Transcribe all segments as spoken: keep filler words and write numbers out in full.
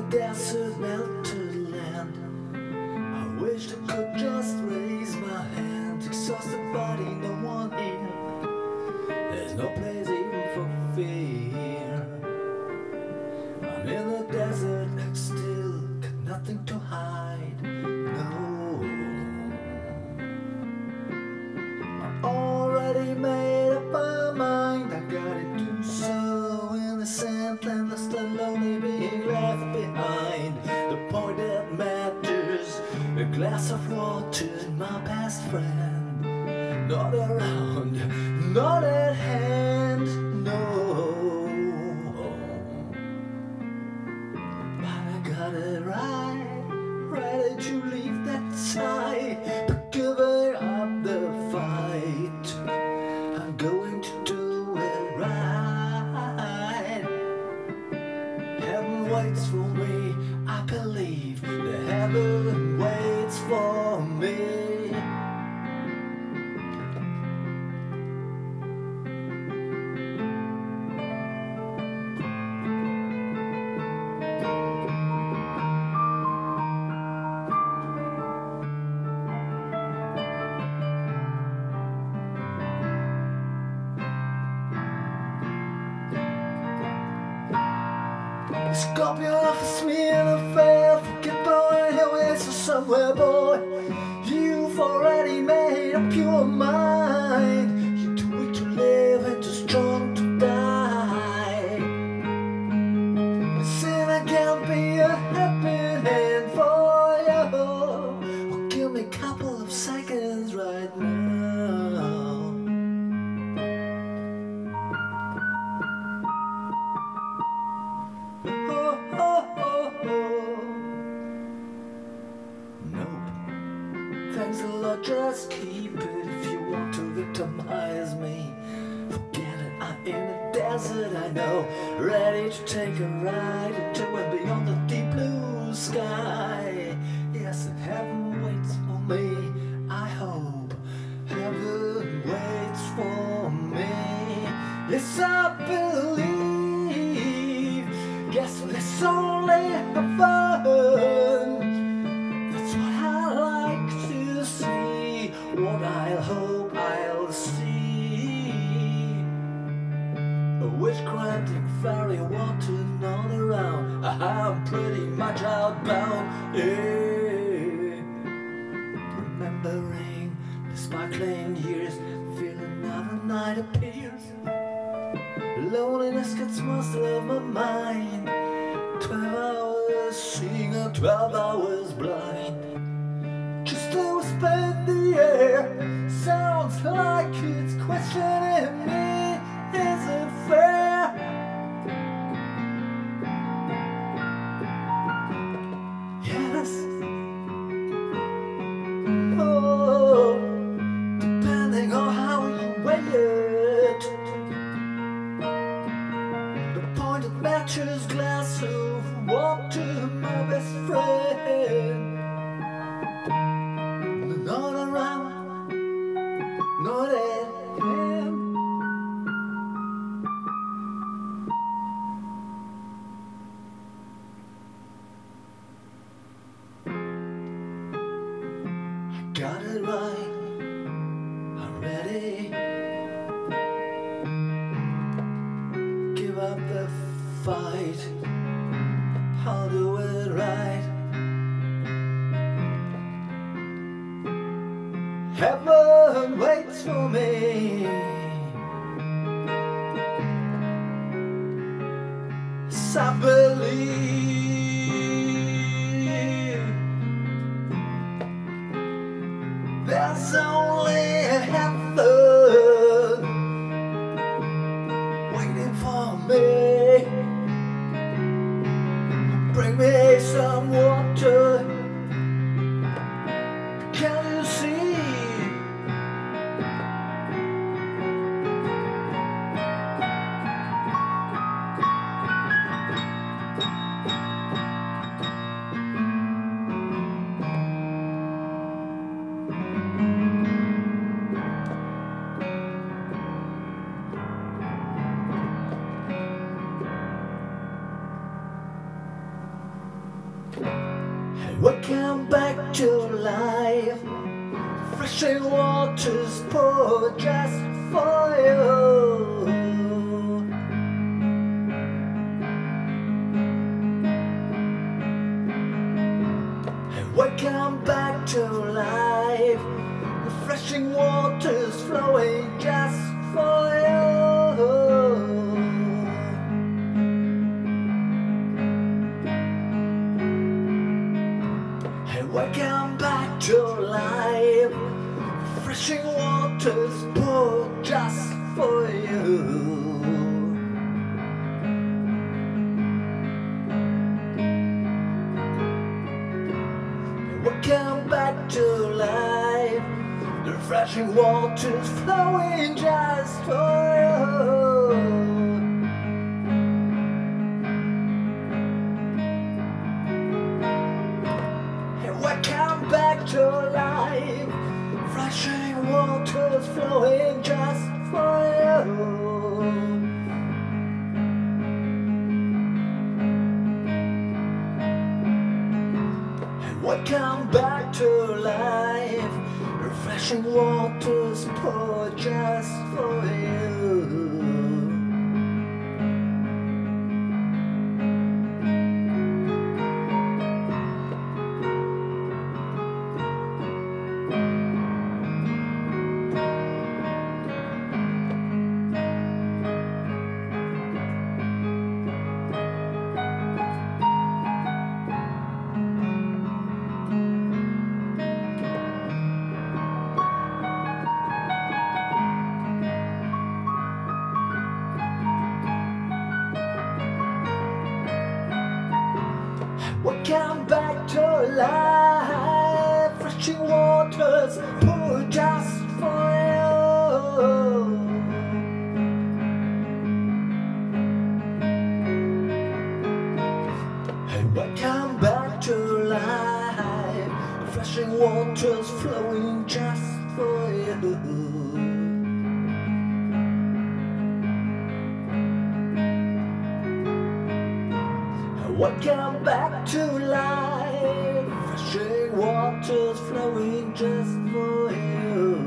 desert melted land. I wished I could just raise my hand. Exhausted body, no one here. There's no place even for fear. I'm in the desert, still got nothing to hide. No, I've already made up my mind. I gotta do so in the sand, and the still lonely being left behind. The point that matters, a glass of water, my best friend. Not around, not at hand, no. But I got it right, ready to leave that side, but giving up the fight. I'm going to do it right. Heaven waits for me, I believe that heaven waits for me. Scorpion offers me an affair. Forget going your ways to somewhere, boy. You've already made up your mind. You're too weak to live and too strong to die. Sin, I can't be a happy hand for you. Or give me a couple of seconds right now. Thanks a lot, just keep it if you want to victimize me. Forget it, I'm in the desert, I know. Ready to take a ride into and beyond the deep blue sky. Yes, and heaven waits for me, I hope. Heaven waits for me. Yes, I believe. Guess let's only have fun. What I'll hope I'll see. A witch-granting fairy wanted all around. I'm pretty much outbound, yeah. Remembering the sparkling years, feeling another night appears. Loneliness gets master of my mind. Twelve hours seeing or twelve hours blind. Just to whisper in the air, sounds like it's questioning me. Is it fair? Yes. Oh, depending on how you weigh it. The pointed matches, glass of water, my best friend. Not around, not at him. I got it right, I'm ready. Give up the fight, I'll do it right. Heaven waits for me. Yes, I believe there's only heaven waiting for me. Bring me some water. Can you see? welcome back to life. Flashing waters pour just for you. And welcome back to life. Refreshing waters flowing just for you. And welcome back to life. Refreshing waters pour just for you. Welcome back to life. The refreshing waters flowing just for you. And welcome back to life. Refreshing waters flowing just for you. Welcome back to life. Refreshing waters pour just for you. Welcome back to life. Refreshing waters pour just for you. Hey, welcome back to life. Refreshing waters flowing just for you. Welcome back to life. Refreshing waters flowing just for you.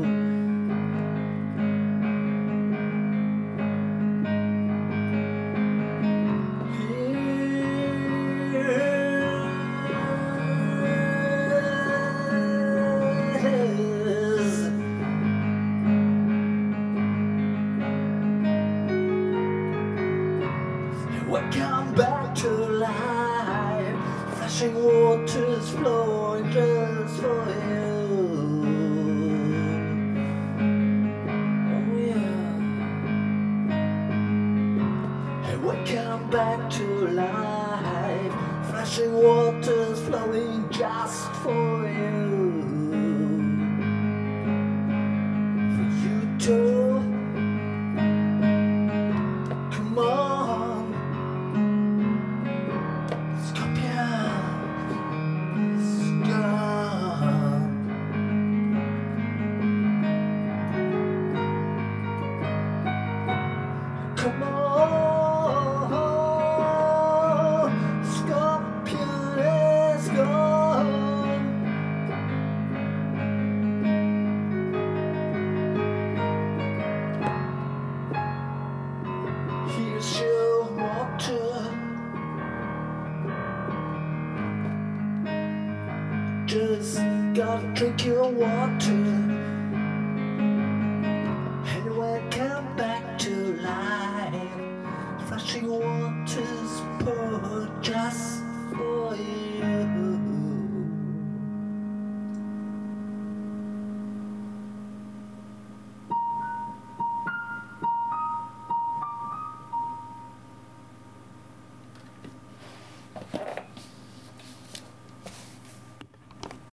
Welcome back to life. Flashing waters flowing just for you. Oh yeah. Hey, welcome back to life. Flashing waters flowing just for you. For you too. Come on. Come on, Scorpion is gone. Here's your water. Just gotta drink your water. And welcome back to life. Flashing waters pour just for you.